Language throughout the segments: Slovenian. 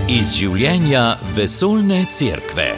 Iz življenja vesoljne cerkve.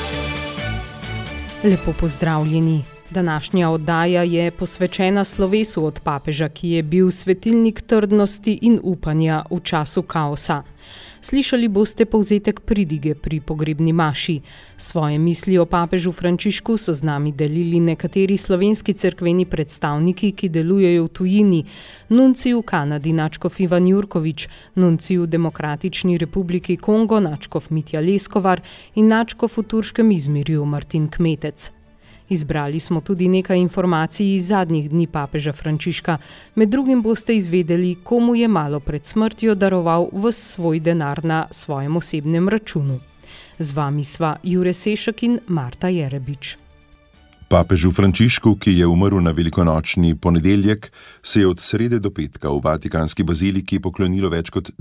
Lepo pozdravljeni. Današnja oddaja je posvečena slovesu od papeža, ki je bil svetilnik trdnosti in upanja v času kaosa. Slišali boste povzetek pridige pri pogrebni maši. Svoje misli o papežu Frančišku so z nami delili nekateri slovenski cerkveni predstavniki, ki delujejo v tujini. Nuncij v Kanadi nadškof Ivan Jurkovič, nuncij v Demokratični republiki Kongo nadškof Mitja Leskovar in nadškof v turškem Izmirju Martin Kmetec. Izbrali smo tudi nekaj informacij iz zadnjih dni papeža Frančiška. Med drugim boste izvedeli, komu je malo pred smrtjo daroval ves svoj denar na svojem osebnem računu. Z vami sva Jure Sešek in Marta Jerebič. Papežu Frančišku, ki je umrl na velikonočni ponedeljek, se je od srede do petka v Vatikanski baziliki poklonilo več kot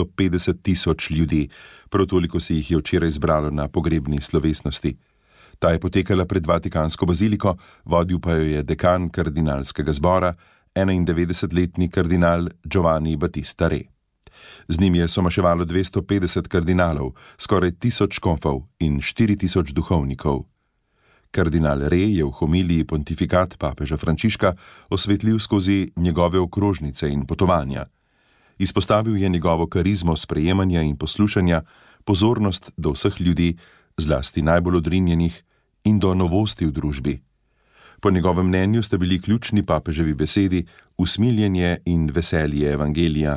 250.000 ljudi. Prav toliko se jih je včeraj zbralo na pogrebni slovesnosti. Ta je potekala pred Vatikansko baziliko, vodil pa jo je dekan kardinalskega zbora, 91-letni kardinal Giovanni Battista Re. Z njim je somaševalo 250 kardinalov, skoraj 1000 škofov in 4000 duhovnikov. Kardinal Re je v homiliji pontifikat papeža Frančiška osvetlil skozi njegove okrožnice in potovanja. Izpostavil je njegovo karizmo sprejemanja in poslušanja, pozornost do vseh ljudi, zlasti najbolj odrinjenih, in do novosti v družbi. Po njegovem mnenju sta bili ključni papeževi besedi usmiljenje in veselje evangelija.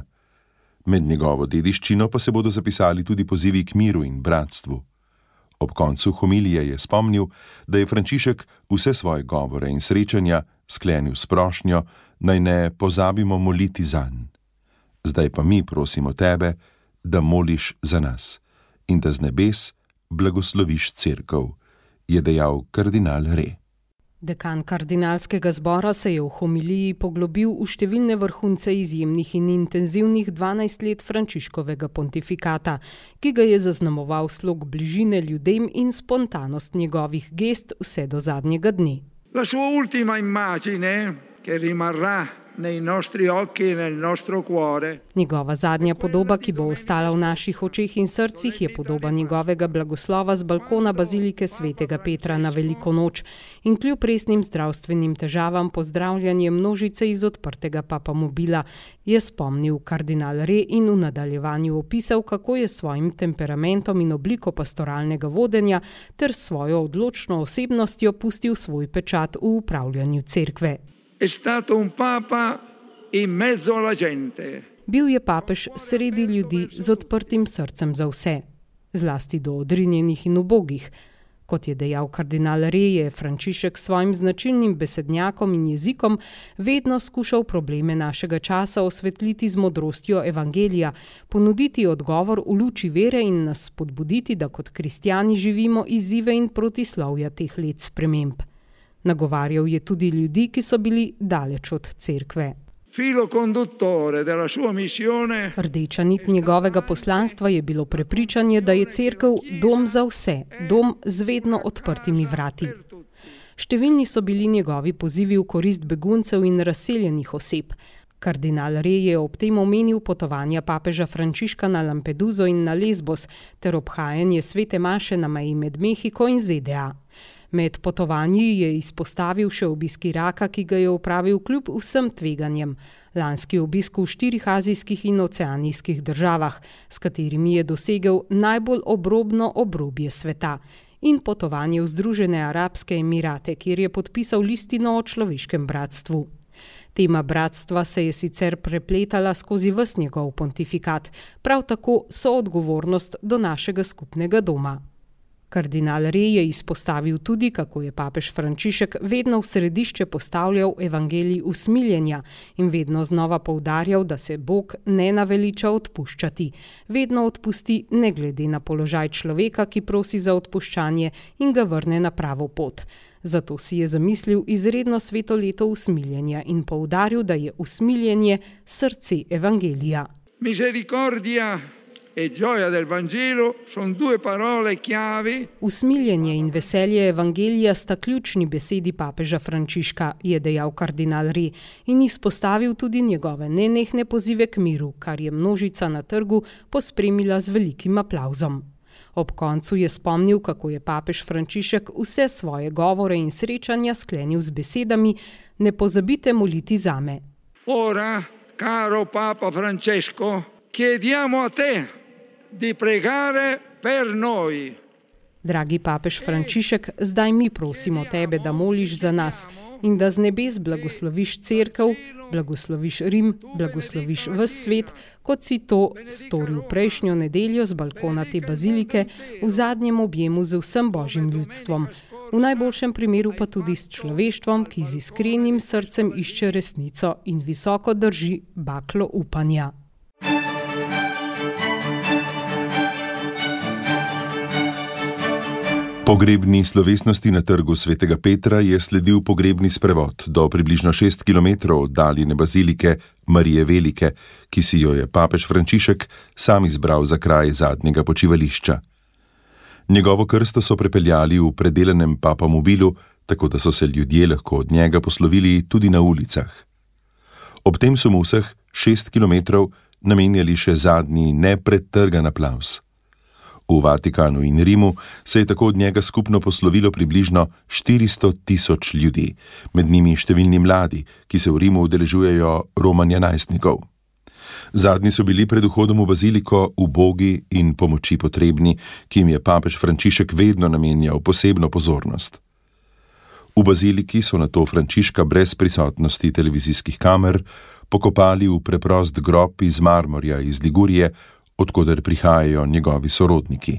Med njegovo dediščino pa se bodo zapisali tudi pozivi k miru in bratstvu. Ob koncu homilije je spomnil, da je Frančišek vse svoje govore in srečanja sklenil s prošnjo, naj ne pozabimo moliti zanj. Zdaj pa mi prosimo tebe, da moliš za nas in da z nebes blagosloviš cerkev, je dejal kardinal Re. Dekan kardinalskega zbora se je v homiliji poglobil v številne vrhunce izjemnih in intenzivnih 12 let Frančiškovega pontifikata, ki ga je zaznamoval slog bližine ljudem in spontanost njegovih gest vse do zadnjega dne. La sua ultima immagine, che rimarrà nei nostri occhi e nel nostro cuore. Njegova zadnja podoba, ki bo ostala v naših očeh in srcih, je podoba njegovega blagoslova z balkona bazilike svetega Petra na veliko noč in kljub resnim zdravstvenim težavam pozdravljanje množice iz odprtega papamobila, je spomnil kardinal Re in v nadaljevanju opisal, kako je s svojim temperamentom in obliko pastoralnega vodenja ter svojo odločno osebnostjo pustil svoj pečat v upravljanju cerkve. È stato un papa in mezzo alla gente. Bil je papež sredi ljudi z odprtim srcem za vse, zlasti do odrinjenih in ubogih. Kot je dejal kardinal Re, je Frančišek s svojim značilnim besednjakom in jezikom vedno skušal probleme našega časa osvetliti z modrostjo evangelija, ponuditi odgovor v luči vere in nas spodbuditi, da kot kristjani živimo izzive in protislovja teh let sprememb. Nagovarjal je tudi ljudi, ki so bili daleč od cerkve. Filo conduttore della sua missione. Rdeča nit njegovega poslanstva je bilo prepričanje, da je cerkev dom za vse, dom z vedno odprtimi vrati. Številni so bili njegovi pozivi v korist beguncev in razseljenih oseb. Kardinal Re je ob tem omenil potovanja papeža Frančiška na Lampeduzo in na Lesbos ter obhajanje svete maše na meji med Mehiko in ZDA. Med potovanji je izpostavil še obisk Iraka, ki ga je opravil kljub vsem tveganjem. Lanski obisk v 4 azijskih in oceanijskih državah, s katerimi je dosegel najbolj obrobno obrobje sveta. In potovanje v Združene arabske emirate, kjer je podpisal listino o človeškem bratstvu. Tema bratstva se je sicer prepletala skozi ves njegov pontifikat, prav tako soodgovornost do našega skupnega doma. Kardinal Re je izpostavil tudi, kako je papež Frančišek vedno v središče postavljal evangelij usmiljenja in vedno znova poudarjal, da se Bog ne naveliča odpuščati. Vedno odpusti ne glede na položaj človeka, ki prosi za odpuščanje in ga vrne na pravo pot. Zato si je zamislil izredno sveto leto usmiljenja in poudaril, da je usmiljenje srce evangelija. Misericordia e gioia del Vangelo sono due parole chiavi. Usmiljenje in veselje evangelija sta ključni besedi papeža Frančiška, je dejal kardinal Re in izpostavil tudi njegove nenehne pozive k miru, kar je množica na trgu pospremila z velikim aplavzom. Ob koncu je spomnil, kako je papež Frančišek vse svoje govore in srečanja sklenil z besedami: "Ne pozabite moliti zame." Ora, caro Papa Francesco, chiediamo a te di pregare per noi. Dragi papež Frančišek, zdaj mi prosimo tebe, da moliš za nas in da z nebes blagosloviš cerkev, blagosloviš Rim, blagosloviš ves svet, kot si to storil prejšnjo nedeljo z balkona te bazilike v zadnjem objemu z vsem božjim ljudstvom, v najboljšem primeru pa tudi s človeštvom, ki z iskrenim srcem išče resnico in visoko drži baklo upanja. Pogrebni slovesnosti na trgu svetega Petra je sledil pogrebni sprevod do približno 6 km oddaljene bazilike Marije Velike, ki si jo je papež Frančišek sam izbral za kraj zadnjega počivališča. Njegovo krsto so prepeljali v predelanem papamobilu, tako da so se ljudje lahko od njega poslovili tudi na ulicah. Ob tem so mu vseh 6 km namenjali še zadnji nepretrgan aplavz. V Vatikanu in Rimu se je tako od njega skupno poslovilo približno 400 000 ljudi, med njimi številni mladi, ki se v Rimu udeležujejo romanja najstnikov. Zadnji so bili pred vhodom v baziliko ubogi in pomoči potrebni, ki jim je papež Frančišek vedno namenjal posebno pozornost. V baziliki so nato Frančiška brez prisotnosti televizijskih kamer pokopali v preprost grob iz marmorja iz Ligurije, odkoder prihajajo njegovi sorodniki.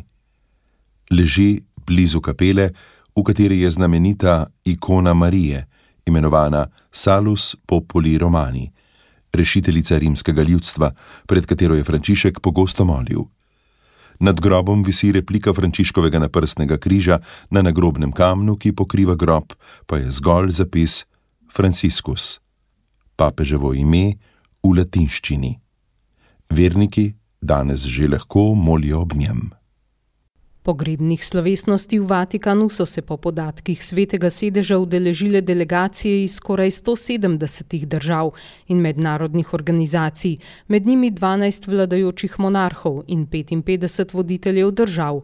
Leži blizu kapele, v kateri je znamenita ikona Marije, imenovana Salus Populi Romani, rešiteljica rimskega ljudstva, pred katero je Frančišek pogosto molil. Nad grobom visi replika Frančiškovega naprstnega križa, na nagrobnem kamnu, ki pokriva grob, pa je zgolj zapis Franciscus, papeževo ime v latinščini. Verniki danes že lahko molijo ob njem. Pogrebnih slovesnosti v Vatikanu so se po podatkih Svetega sedeža udeležile delegacije iz skoraj 170 držav in mednarodnih organizacij, med njimi 12 vladajočih monarhov in 55 voditeljev držav,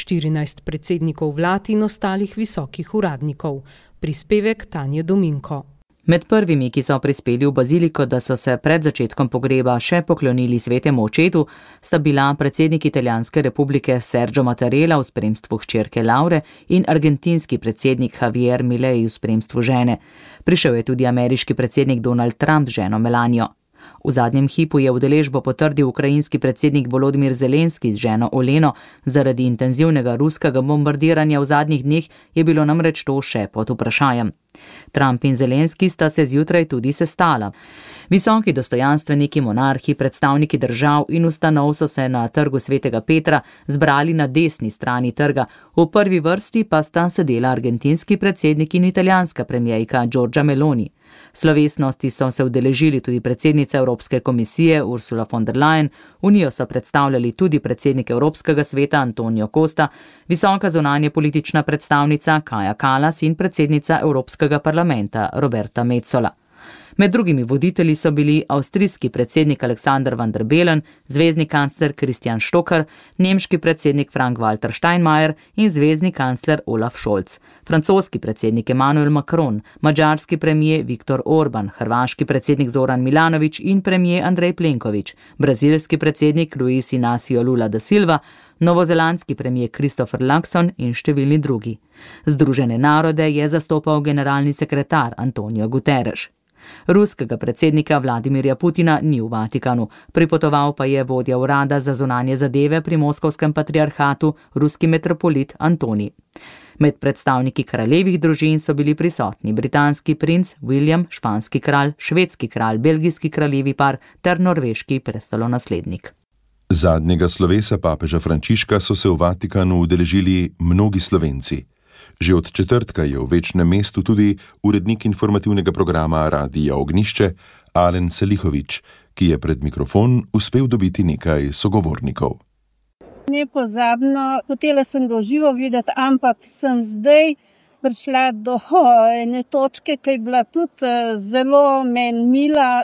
14 predsednikov vlad in ostalih visokih uradnikov. Prispevek Tanje Dominko. Med prvimi, ki so prispeli v baziliko, da so se pred začetkom pogreba še poklonili svetemu očetu, sta bila predsednik Italijanske republike Sergio Mattarella v spremstvu hčerke Laure in argentinski predsednik Javier Milei v spremstvu žene. Prišel je tudi ameriški predsednik Donald Trump z ženo Melanijo. V zadnjem hipu je udeležbo potrdil ukrajinski predsednik Volodymyr Zelenski z ženo Oleno, zaradi intenzivnega ruskega bombardiranja v zadnjih dneh je bilo namreč to še pod vprašanjem. Trump in Zelenski sta se zjutraj tudi sestala. Visoki dostojanstveniki, monarhi, predstavniki držav in ustanov so se na trgu svetega Petra zbrali na desni strani trga, v prvi vrsti pa sta sedela argentinski predsednik in italijanska premierka Giorgia Meloni. Slovesnosti so se udeležili tudi predsednica Evropske komisije Ursula von der Leyen, unijo so predstavljali tudi predsednik Evropskega sveta Antonio Costa, visoka zunanje politična predstavnica Kaja Kallas in predsednica Evropskega parlamenta Roberta Metsola. Med drugimi voditelji so bili avstrijski predsednik Alexander van der Bellen, zvezni kancler Christian Stocker, nemški predsednik Frank-Walter Steinmeier in zvezni kancler Olaf Scholz, francoski predsednik Emmanuel Macron, madžarski premijer Viktor Orban, hrvaški predsednik Zoran Milanović in premijer Andrej Plenković, brazilski predsednik Luis Inácio Lula da Silva, novozelandski premijer Christopher Luxon in številni drugi. Združene narode je zastopal generalni sekretar Antonio Guterres. Ruskega predsednika Vladimirja Putina ni v Vatikanu, pripotoval pa je vodja urada za zunanje zadeve pri Moskovskem patriarhatu, ruski metropolit Antonij. Med predstavniki kraljevih družin so bili prisotni britanski princ William, španski kralj, švedski kralj, belgijski kraljevi par ter norveški prestolonaslednik. Zadnjega slovesa papeža Frančiška so se v Vatikanu udeležili mnogi Slovenci. Že od četrtka je v večnem mestu tudi urednik informativnega programa Radia Ognjišče Alen Selihović, ki je pred mikrofon uspel dobiti nekaj sogovornikov. Nepozabno, hotela sem ga v živo videti, ampak sem zdaj prišla do ene točke, ki je bila tudi zelo meni mila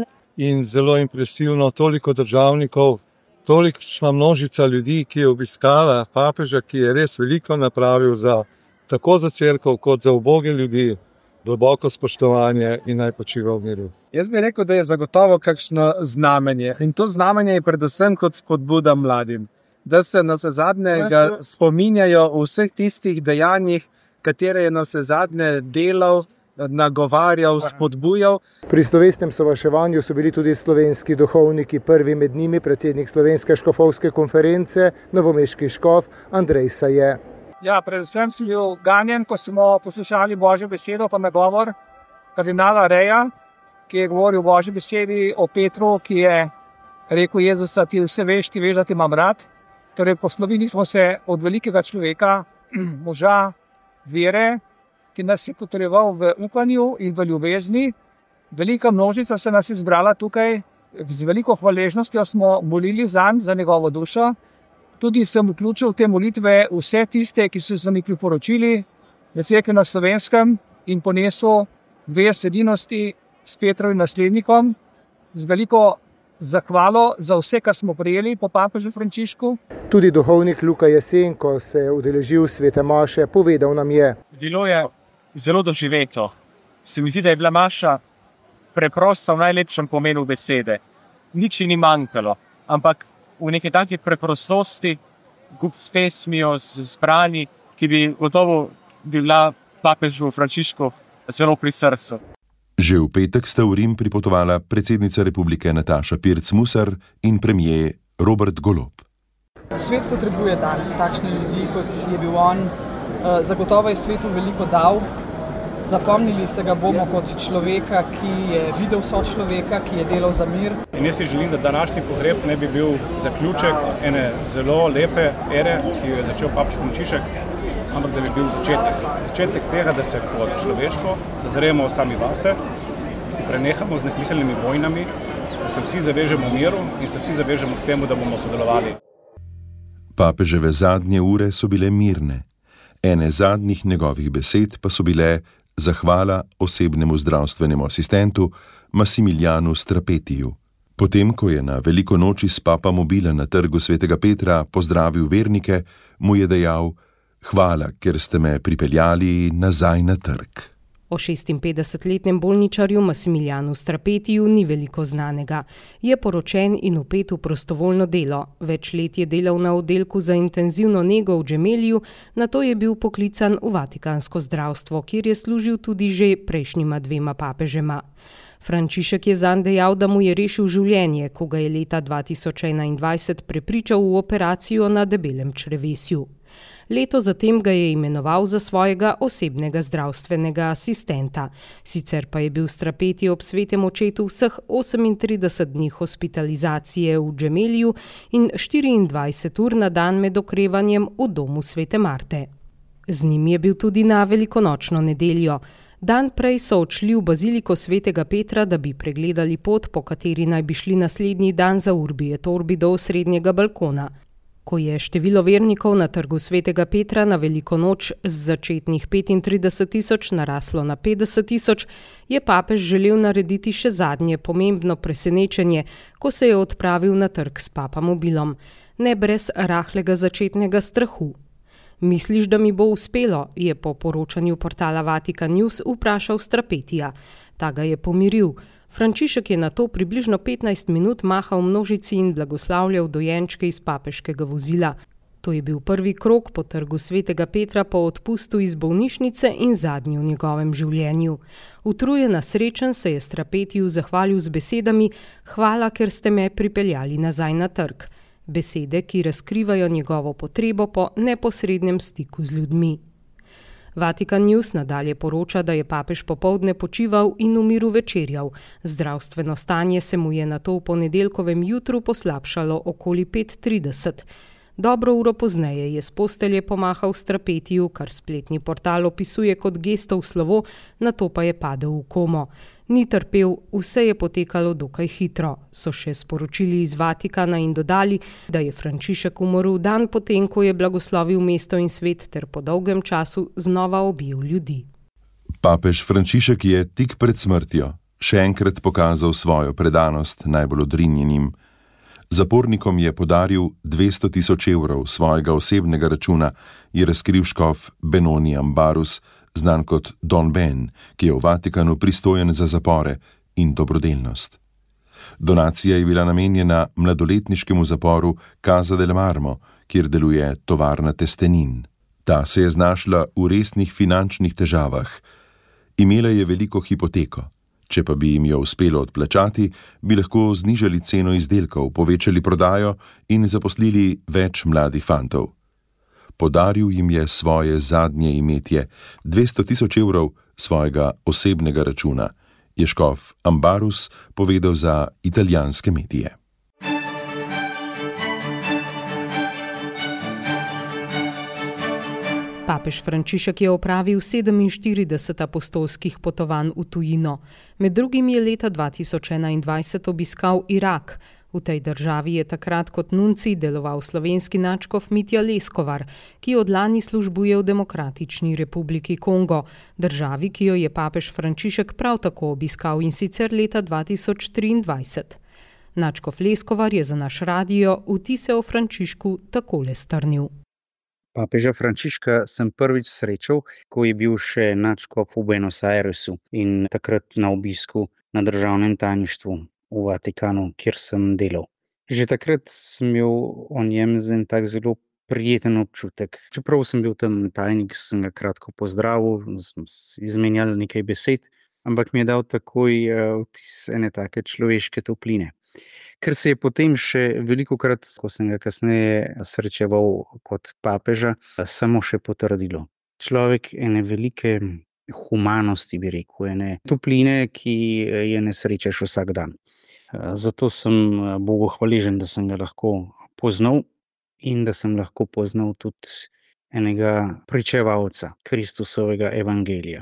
in zelo impresivno, toliko državnikov, tolikšna množica ljudi, ki je obiskala papeža, ki je res veliko napravil tako za cerkev kot za uboge ljudi, globoko spoštovanje in naj počiva v miru. Jaz bi rekel, da je zagotovo kakšno znamenje in to znamenje je predvsem kot spodbuda mladim, da se navsezadnje spominjajo o vseh tistih dejanjih, katere je navsezadnje delal, nagovarjal, spodbujal. Pri slovesnem sovaševanju so bili tudi slovenski duhovniki, prvi med njimi predsednik Slovenske škofovske konference, novomeški škof Andrej Saje. Ja, predvsem sem bil ganjen, ko smo poslušali Božjo besedo, pa nagovor kardinala Reja, ki je govoril o Božji besedi o Petru, ki je rekel Jezusa, ti vse veš, ti veš, da te imam rad. Torej, poslovili smo se od velikega človeka, moža vere, ki nas je potreboval v upanju in v ljubezni. Velika množica se nas je zbrala tukaj, z veliko hvaležnostjo smo molili zanj, za njegovo dušo. Tudi sem vključil v te molitve vse tiste, ki so se mi priporočili v cerkvi na Slovenskem in ponesel vest edinosti s Petrovim naslednikom, z veliko zahvalo za vse, kar smo prejeli po papežu Frančišku. Tudi duhovnik Luka Jesenko se je udeležil svete maše, povedal nam je. Bilo je zelo doživeto. Se mi zdi, da je bila maša preprosta v najlepšem pomenu besede. Nič ni manjkalo, ampak v neki taki preprostosti, s pesmijo, z brani, ki bi gotovo bila papežu Frančišku zelo pri srcu. Že v petek sta v Rim pripotovala predsednica republike Nataša Pirc Musar in premier Robert Golob. Svet potrebuje danes takšne ljudi, kot je bil on. Zagotovo je svetu veliko dal. Zapomnili se ga bomo kot človeka, ki je videl sočloveka, ki je delal za mir. In jaz si želim, da današnji pogreb ne bi bil zaključek ene zelo lepe ere, ki jo je začel papež Frančišek, ampak da bi bil začetek tega, da se kot človeštvo zazremo sami vase, prenehamo z nesmiselnimi vojnami, da se vsi zavežemo miru in se vsi zavežemo k temu, da bomo sodelovali. Papeževe zadnje ure so bile mirne. Ene zadnjih njegovih besed pa so bile zahvala osebnemu zdravstvenemu asistentu Massimiljanu Strapetiju. Potem, ko je na veliko noči s Papamobila na trgu svetega Petra pozdravil vernike, mu je dejal: hvala, ker ste me pripeljali nazaj na trg. O 56-letnem bolničarju Massimiljanu Strapetiju ni veliko znanega. Je poročen in vpet v prostovoljno delo. Več let je delal na oddelku za intenzivno nego v Gemeliju, nato je bil poklican v vatikansko zdravstvo, kjer je služil tudi že prejšnjima 2 papežema. Frančišek je zanj dejal, da mu je rešil življenje, ko ga je leta 2021 prepričal v operacijo na debelem črevesju. Leto zatem ga je imenoval za svojega osebnega zdravstvenega asistenta. Sicer pa je bil Strapeti ob svetem očetu vseh 38 dni hospitalizacije v Gemeliju in 24 ur na dan med okrevanjem v domu svete Marte. Z njim je bil tudi na velikonočno nedeljo. Dan prej so odšli v baziliko svetega Petra, da bi pregledali pot, po kateri naj bi šli naslednji dan za Urbi et Orbi do osrednjega balkona. Ko je število vernikov na trgu svetega Petra na veliko noč z začetnih 35.000 naraslo na 50.000, je papež želel narediti še zadnje pomembno presenečenje, ko se je odpravil na trg s Papamobilom, ne brez rahlega začetnega strahu. Misliš, da mi bo uspelo, je po poročanju portala Vatikan News vprašal Strapetija. Ta ga je pomiril. Frančišek je nato približno 15 minut mahal množici in blagoslavljal dojenčke iz papeškega vozila. To je bil prvi krog po trgu svetega Petra po odpustu iz bolnišnice in zadnji v njegovem življenju. Utrujena srečen se je Strapetiju zahvalil z besedami: hvala, ker ste me pripeljali nazaj na trg. Besede, ki razkrivajo njegovo potrebo po neposrednem stiku z ljudmi. Vatikan News nadalje poroča, da je papež popoldne počival in v miru večerjal. Zdravstveno stanje se mu je nato v ponedeljkovem jutru poslabšalo okoli 5:30. Dobro uro pozneje je s postelje pomahal Strapetiju, kar spletni portal opisuje kot gestov slovo, nato pa je padel v komo. Ni trpel, vse je potekalo dokaj hitro, so še sporočili iz Vatikana in dodali, da je Frančišek umrl dan potem, ko je blagoslovil mesto in svet ter po dolgem času znova objel ljudi. Papež Frančišek je tik pred smrtjo še enkrat pokazal svojo predanost najbolj odrinjenim. Zapornikom je podaril 200 000 evrov svojega osebnega računa, je razkril škof Benoni Ambarus, znan kot Don Ben, ki je v Vatikanu pristojen za zapore in dobrodelnost. Donacija je bila namenjena mladoletniškemu zaporu Casa del Marmo, kjer deluje tovarna testenin. Ta se je znašla v resnih finančnih težavah. Imela je veliko hipoteko. Če pa bi jim jo uspelo odplačati, bi lahko znižali ceno izdelkov, povečali prodajo in zaposlili več mladih fantov. Podaril jim je svoje zadnje imetje, 200 000 evrov svojega osebnega računa, je škof Ambarus povedal za italijanske medije. Papež Frančišek je opravil 47 apostolskih potovanj v tujino. Med drugim je leta 2021 obiskal Irak. V tej državi je takrat kot nuncij deloval slovenski nadškof Mitja Leskovar, ki od lani službuje v Demokratični republiki Kongo, državi, ki jo je papež Frančišek prav tako obiskal in sicer leta 2023. Nadškof Leskovar je za naš radio vtise o Frančišku takole strnil. Papeža Frančiška sem prvič srečal, ko je bil še nadškof v Buenos Airesu in takrat na obisku na državnem tajništvu v Vatikanu, kjer sem delal. Že takrat sem imel o njem en tak zelo prijeten občutek. Čeprav sem bil tam tajnik, sem ga kratko pozdravil, smo izmenjali nekaj besed, ampak mi je dal takoj vtis ene take človeške topline. Ker se je potem še velikokrat, ko sem ga kasneje srečeval kot papeža, samo še potrdilo. Človek ene velike humanosti, bi rekel, ene topline, ki je ne srečaš vsak dan. Zato sem Bogu hvaležen, da sem ga lahko poznal in da sem lahko poznal tudi enega pričevalca Kristusovega evangelija.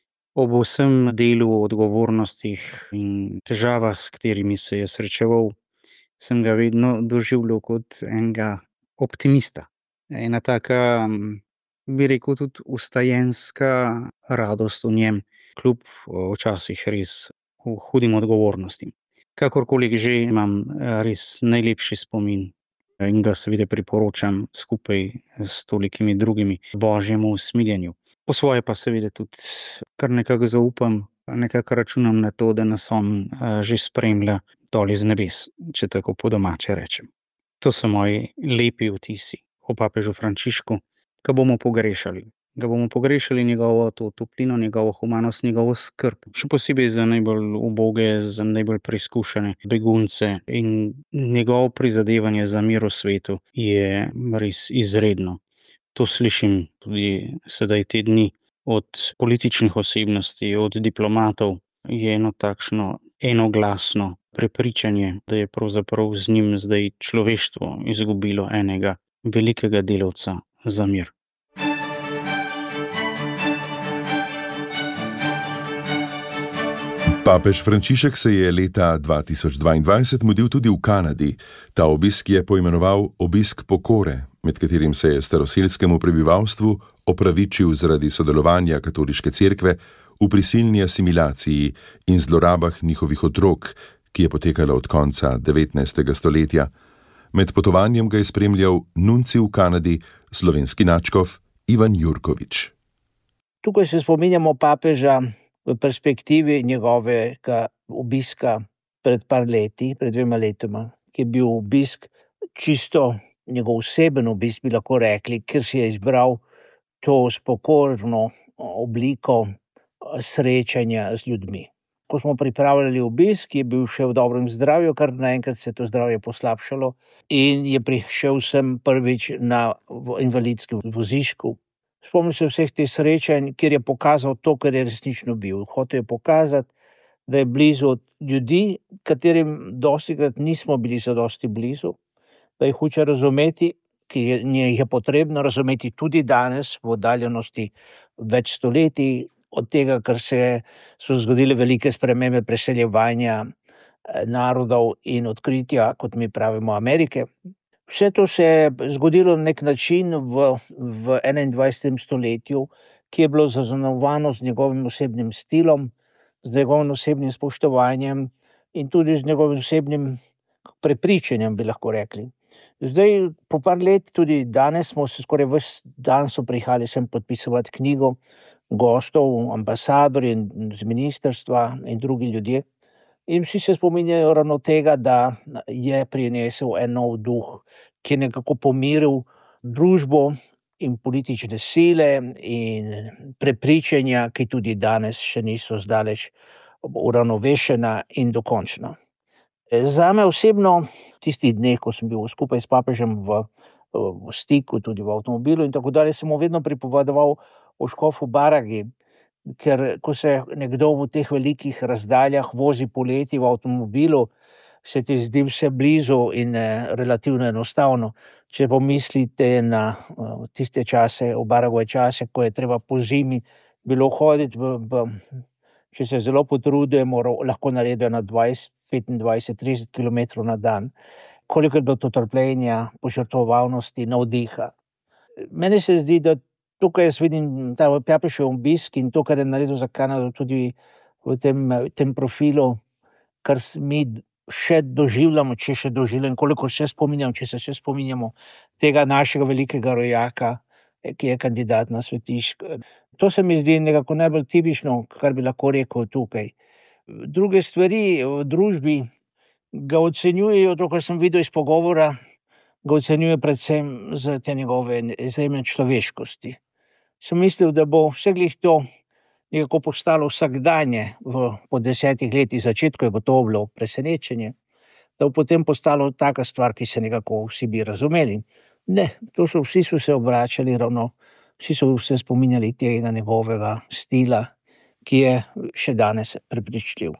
Ob vsem delu, odgovornostih in težavah, s katerimi se je srečeval, sem ga vedno doživljal kot enega optimista. Ena taka, bi rekel, tudi vstajenska radost v njem, kljub včasih res hudim odgovornostim. Kakorkoli že imam res najlepši spomin in ga seveda priporočam skupaj s tolikimi drugimi Božjemu usmiljenju. Po svoje pa seveda tudi kar nekako zaupam, nekako računam na to, da nas on že spremlja dol iz nebes, če tako po domače rečem. To so moji lepi vtisi o papežu Frančišku, ga bomo pogrešali. Ga bomo pogrešali njegovo to toplino, njegovo humanost, njegovo skrb. Še posebej za najbolj uboge, za najbolj preizkušene begunce in njegovo prizadevanje za mir v svetu je res izredno. To slišim tudi sedaj te dni od političnih osebnosti, od diplomatov. Je eno takšno enoglasno prepričanje, da je pravzaprav z njim zdaj človeštvo izgubilo enega velikega delavca za mir. Papež Frančišek se je leta 2022 mudil tudi v Kanadi. Ta obisk je poimenoval obisk pokore, med katerim se je staroselskemu prebivalstvu opravičil zaradi sodelovanja katoliške cerkve v prisilni asimilaciji in zlorabah njihovih otrok, ki je potekala od konca 19. stoletja. Med potovanjem ga je spremljal nuncij v Kanadi, slovenski nadškof Ivan Jurkovič. Tukaj se spominjamo papeža v perspektivi njegovega obiska pred par leti, pred 2 letoma, ki je bil obisk čisto njegov oseben obisk, bi lahko rekli, ker si je izbral to spokorno obliko srečanja z ljudmi. Ko smo pripravljali obisk, je bil še v dobrem zdravju, kar naenkrat se to zdravje poslabšalo in je prišel sem prvič na invalidskem vozičku. Spomnim se vseh teh srečanj, kjer je pokazal to, kar je resnično bil. Hotel je pokazati, da je blizu od ljudi, katerim dostikrat nismo bili zadosti blizu, da jih hoče razumeti, ki jih je potrebno razumeti tudi danes v oddaljenosti več stoletij od tega, ker so zgodile velike spremembe preseljevanja narodov in odkritja, kot mi pravimo, Amerike. Vse to se je zgodilo na nek način v 21. stoletju, ki je bilo zaznamovano z njegovim osebnim stilom, z njegovim osebnim spoštovanjem in tudi z njegovim osebnim prepričanjem, bi lahko rekli. Zdaj, po par let, tudi danes smo se skoraj ves dan so prihajali sem podpisovati knjigo gostov, ambasadorji z ministrstva in drugi ljudje. In vsi se spominjajo ravno tega, da je prinesel en nov duh, ki je nekako pomiril družbo in politične sile in prepričanja, ki tudi danes še niso zdaleč uravnovešena in dokončna. Zame osebno, tisti dneh, ko sem bil skupaj s papežem v stiku, tudi v avtomobilu in tako dalje, sem mu vedno pripovedoval o škofu Baragi, ker ko se nekdo v teh velikih razdaljah vozi poleti v avtomobilu, se ti zdi vse blizu in relativno enostavno. Če pomislite na tiste čase, v Baragove čase, ko je treba po zimi bilo hoditi, če se zelo potrudimo, lahko naredijo na 20, 25, 30 km na dan. Koliko je bilo to trpljenja, požrtvovalnosti, navdiha. Meni se zdi, da tukaj jaz vidim ta papežev obisk in to, kar je naredil za Kanado tudi v tem profilu, kar mi še doživljamo, če še doživljamo, koliko še spominjamo, če se še spominjamo tega našega velikega rojaka, ki je kandidat na svetišč. To se mi zdi nekako najbolj tipično, kar bi lahko rekel tukaj. Druge stvari v družbi ga ocenjujejo, to, kar sem videl iz pogovora, ga ocenjuje predvsem za te njegove izjemne človeškosti. Sem mislil, da bo vse glih to nekako postalo vsakdanje po 10 letih začetku, je gotovo bilo presenečenje, da bo potem postalo taka stvar, ki se nekako vsi bi razumeli. Ne, vsi so se obračali ravno, vsi so se spominjali tega njegovega stila, ki je še danes prepričljiv.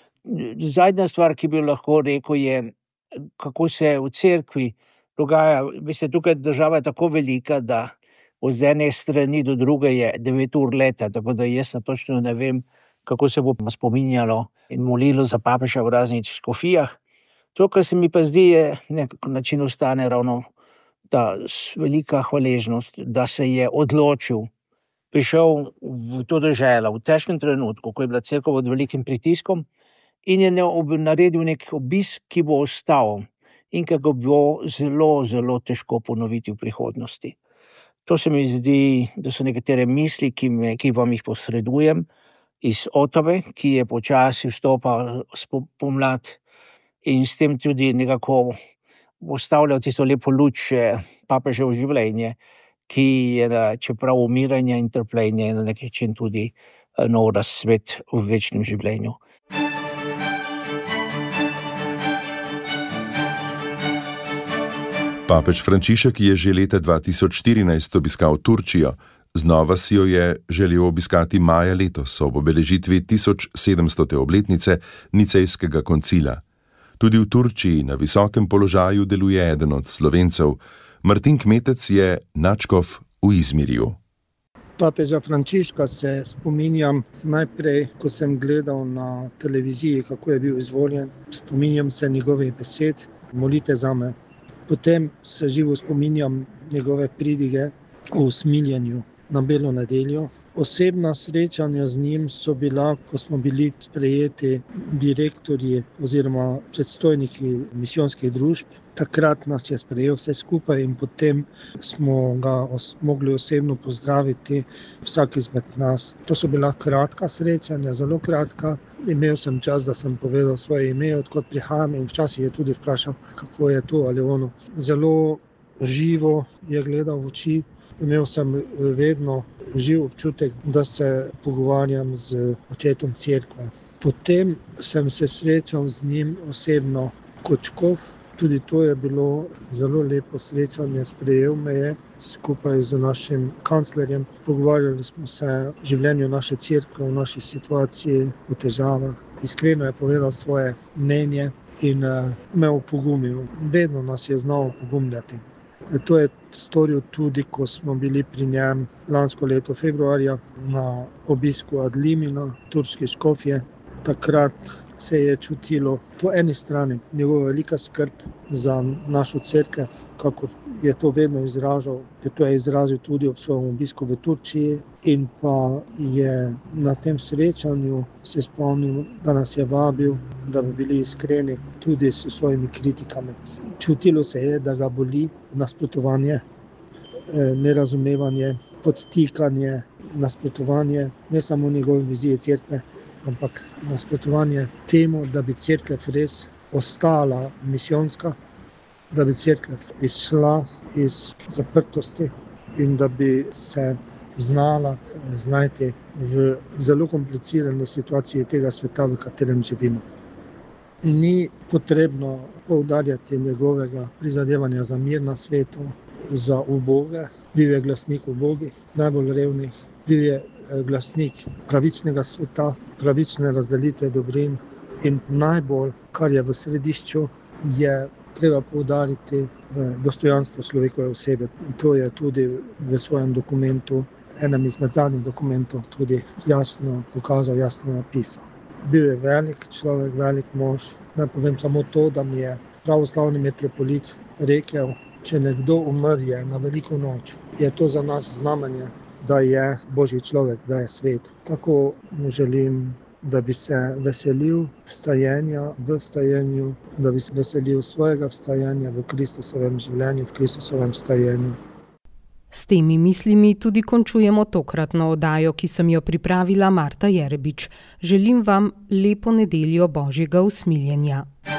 Zadnja stvar, ki bi lahko rekel, je, kako se v cerkvi dogaja. Veste, tukaj država je tako velika, da od ene strani do druge je 9 ur leta, tako da jaz točno ne vem, kako se bo spominjalo in molilo za papeža v raznih škofijah. To, kar se mi pa zdi, je nekako način ostane ravno ta velika hvaležnost, da se je odločil, prišel v to deželo v težkem trenutku, ko je bila cerkev pod velikim pritiskom in je naredil nek obisk, ki bo ostal in ki ga bo zelo, zelo težko ponoviti v prihodnosti. To se mi zdi, da so nekatere misli, ki vam jih posredujem iz Otave, ki je počasi vstopal pomlad in s tem tudi nekako postavljal tisto lepo luč papeževo življenje, ki je, čeprav umiranje in trpljenje, na nek način tudi nov razsvet v večnem življenju. Papež Frančišek je že leta 2014 obiskal Turčijo, znova si jo je želel obiskati maja letos ob obeležitvi 1700. obletnice Nicejskega koncila. Tudi v Turčiji na visokem položaju deluje eden od Slovencev. Martin Kmetec je nadškof v Izmirju. Papeža Frančiška se spominjam najprej, ko sem gledal na televiziji, kako je bil izvoljen. Spominjam se njegovih besed, molite zame. Potem se živo spominjam njegove pridige o usmiljenju na Belo nedeljo. Osebna srečanja z njim so bila, ko smo bili sprejeti direktorji oziroma predstojniki misijonskih družb. Takrat nas je sprejel vse skupaj in potem smo ga mogli osebno pozdraviti vsak izmed nas. To so bila kratka srečanja, zelo kratka. Imel sem čas, da sem povedal svoje ime, odkot prihajam in včasih je tudi vprašal, kako je to ali ono. Zelo živo je gledal v oči. Imel sem vedno živ občutek, da se pogovarjam z očetom cerkve. Potem sem se srečal z njim osebno kot škof. Tudi to je bilo zelo lepo srečanje, sprejel me je skupaj z našim kanclerjem. Pogovarjali smo se o življenju naše cerkve, o naši situaciji, o težavah. Iskreno je povedal svoje mnenje in me opogumil. Vedno nas je znal opogumljati. To je storil tudi, ko smo bili pri njem lansko leto februarja na obisku Adlimina, turške škofje. Takrat se je čutilo po eni strani njegova velika skrb za našo cerkev, kakor je to vedno izražal. To je izrazil tudi ob svojem obisku v Turčiji in pa je na tem srečanju se spomnil, da nas je vabil, da bi bili iskreni tudi s svojimi kritikami. Čutilo se je, da ga boli nasprotovanje, nerazumevanje, podtikanje, nasprotovanje ne samo njegove vizije cerkve, ampak nasprotovanje temu, da bi cerkev res ostala misijonska, da bi cerkev izšla iz zaprtosti in da bi se znala znajti v zelo komplicirani situaciji tega sveta, v katerem živimo. Ni potrebno poudarjati njegovega prizadevanja za mir na svetu, za uboge. Bil je glasnik ubogih, najbolj revnih, bil je glasnik pravičnega sveta, pravične razdelitve dobrin in najbolj, kar je v središču, je treba poudariti dostojanstvo človekove osebe. To je tudi v svojem dokumentu, enem izmed zadnjih dokumentov, tudi jasno pokazal, jasno napisal. Bil je velik človek, velik mož. Naj povem samo to, da mi je pravoslavni metropolit rekel, če nekdo umrje na veliko noč, je to za nas znamenje, da je Božji človek, da je svet. Tako mu želim, da bi se veselil vstajenja v vstajenju, da bi se veselil svojega vstajanja v Kristusovem življenju, v Kristusovem vstajenju. S temi mislimi tudi končujemo tokratno oddajo, ki sem jo pripravila Marta Jerebič. Želim vam lepo nedeljo Božjega usmiljenja.